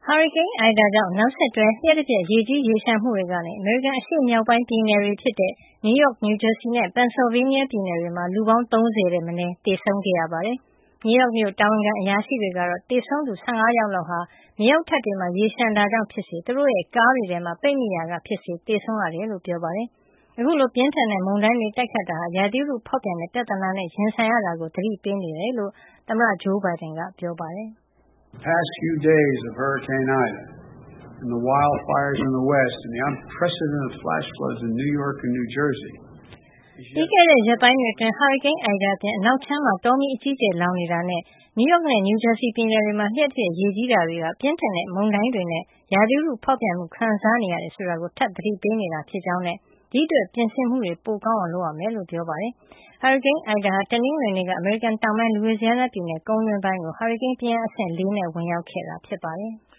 ဟာရီကိန်း Ida ကြောင့်နောက်ဆက်တွဲ လျှပ်တပြက်ရေကြီးရေလျှံမှုတွေကနေ အမေရိကန်အရှေ့မြောက်ပိုင်းပြည်နယ်တွေဖြစ်တဲ့ နယူးယောက်၊ နယူးဂျာစီနဲ့ Pennsylvania ပြည်နယ်တွေမှာ လူပေါင်း 30 ထက်မနည်း သေဆုံးခဲ့ရပါတယ်။ နယူးယောက်မြို့တာဝန်ခံအရာရှိတွေကတော့ သေဆုံးသူ 15 ယောက်လောက်ဟာ မြေအောက်ထပ်တွေမှာ ရေလျှံတာကြောင့်ဖြစ်စေ သူတို့ရဲ့ကားတွေထဲမှာ ပိတ်မိရာကဖြစ်စေ သေဆုံးရတယ်လို့ ပြောပါတယ်။ အခုလို ပြင်းထန်တဲ့မုန်တိုင်းတွေတိုက်ခတ်တာဟာ ရာသီဥတုဖေါက်ပြန်တဲ့ပြဿနာနဲ့ရင်ဆိုင်ရတာကို သတိပေးနေတယ်လို့ သမ္မတဂျိုးဘိုင်ဒန်ကပြောပါတယ်။ The past few days of Hurricane Ida and the wildfires in the West and the unprecedented flash floods in New York and New Jersey ပြီးခဲ့တဲ့ရက်ပိုင်းတွေအတွင်း ဟာရီကိန်း Ida အပြင် အနောက်ခြမ်းမှာ တောမီးအကြီးအကျယ်လောင်နေတာနဲ့ နယူးယောက်နဲ့ နယူးဂျာစီပြည်နယ်တွေမှာ လျှပ်တပြက်ရေကြီးတာတွေက ပြင်းထန်တဲ့မုန်တိုင်းတွေနဲ့ ရာသီဥတုဖေါက်ပြန်မှုခံစားနေရတယ်ဆိုတာကို ထပ်သတိပေးနေတာဖြစ်ကြောင်းနဲ့ ဒီအတွက်ပြင်ဆင်မှုတွေပိုကောင်းအောင်လုပ်ရမယ်လို့ပြောပါတယ်။ ဟာရီကိန်း Ida ဟာ တနင်္ဂနွေနေ့က အမေရိကန်တောင်ပိုင်း Louisiana ပြည်နယ်ကုန်းတွင်းပိုင်းကို ဟာရီကိန်းပြင်းအားအဆင့် 4 နဲ့ ဝင်ရောက်ခဲ့တာဖြစ်ပါတယ်။